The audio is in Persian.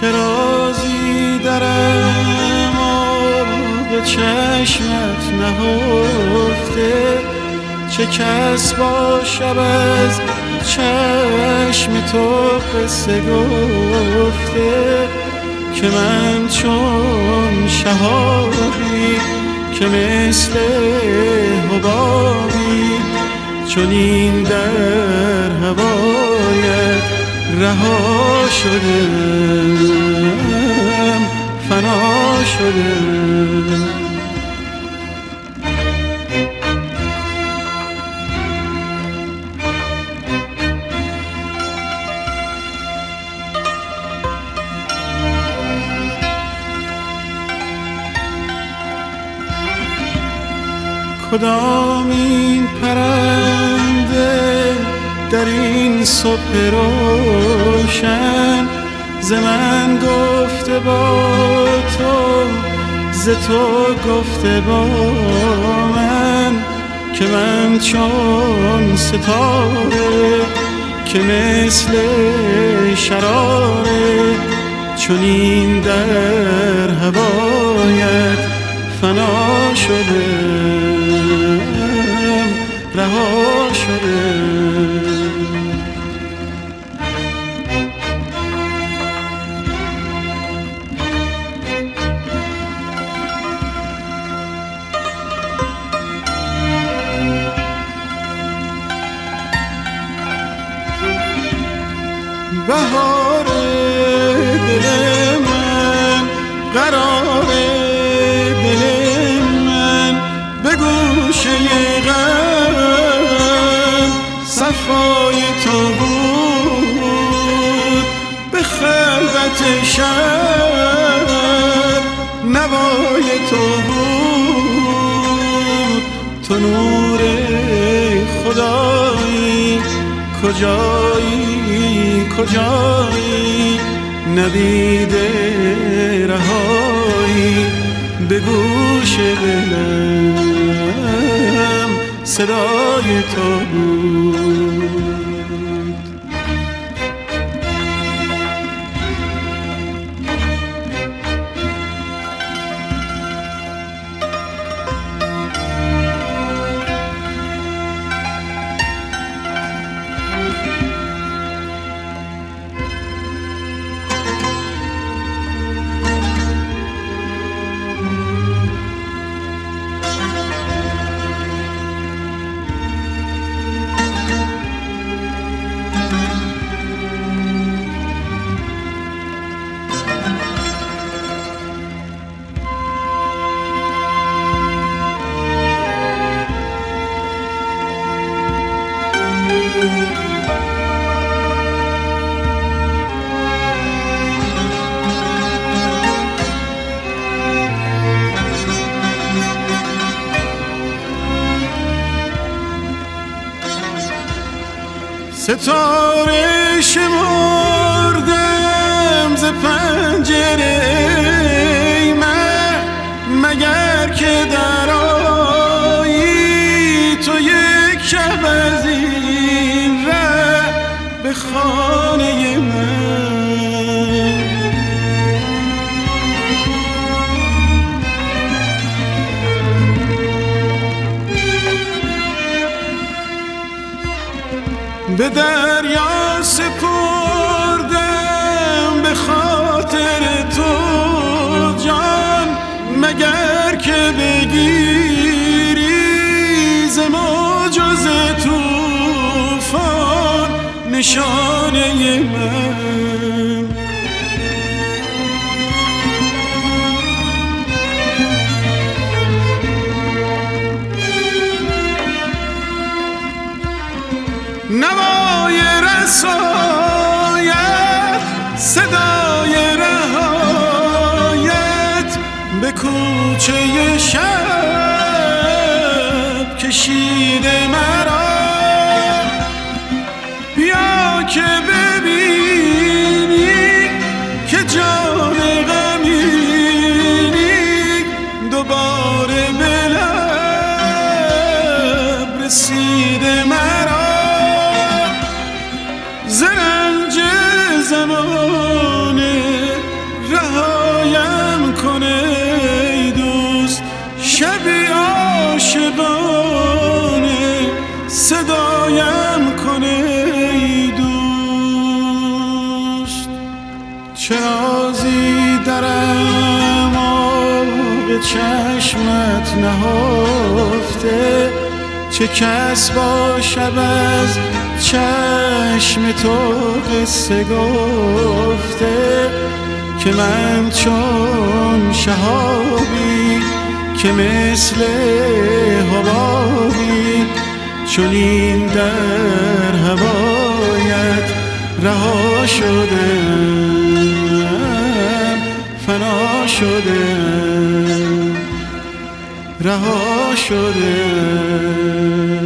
چه رازی درم به چشمت نهفته، چه کس با شب از چشم تو قصه گفته، که من چون شهابی که مثل حبابی، چون این در هوایت رها شدم، فنا شدم. کدام این پرنده در این صبح روشن، ز من گفته با تو، ز تو گفته با من، که من چون ستاره که مثل شراره، چون این در هوایت فنا شدم، رها شدم. بهار دل من، قرار دل من، به گوشه غم صفای تو بود، به خلوت شب نوای تو بود. تو نور خدایی، کجایی کجایی، نوید رهایی، به گوش دلم صدای تو بود. ستاره شمردم ز پنجره من، مگر که در آیی تو یک شب از این ره به خانه من. به دریا سپردم به خاطر تو جان، مگر که بگیری ز موج و ز طوفان نشانه من. نوای رسایت، صدای رهایت، به کوچه شب کشیده مرا. بیا که ببینی که جان غمینی دوباره به لب رسیده مرا. زرنج زمانه صدایم کنه ای دوست. چه رازی درم به چشمت نهفته، چه کس با شب از چشم تو قصه گفته، که من چون شهابی که مثل حبابی، چون این در هوایت رها شدم، فنا شدم، رها شدم.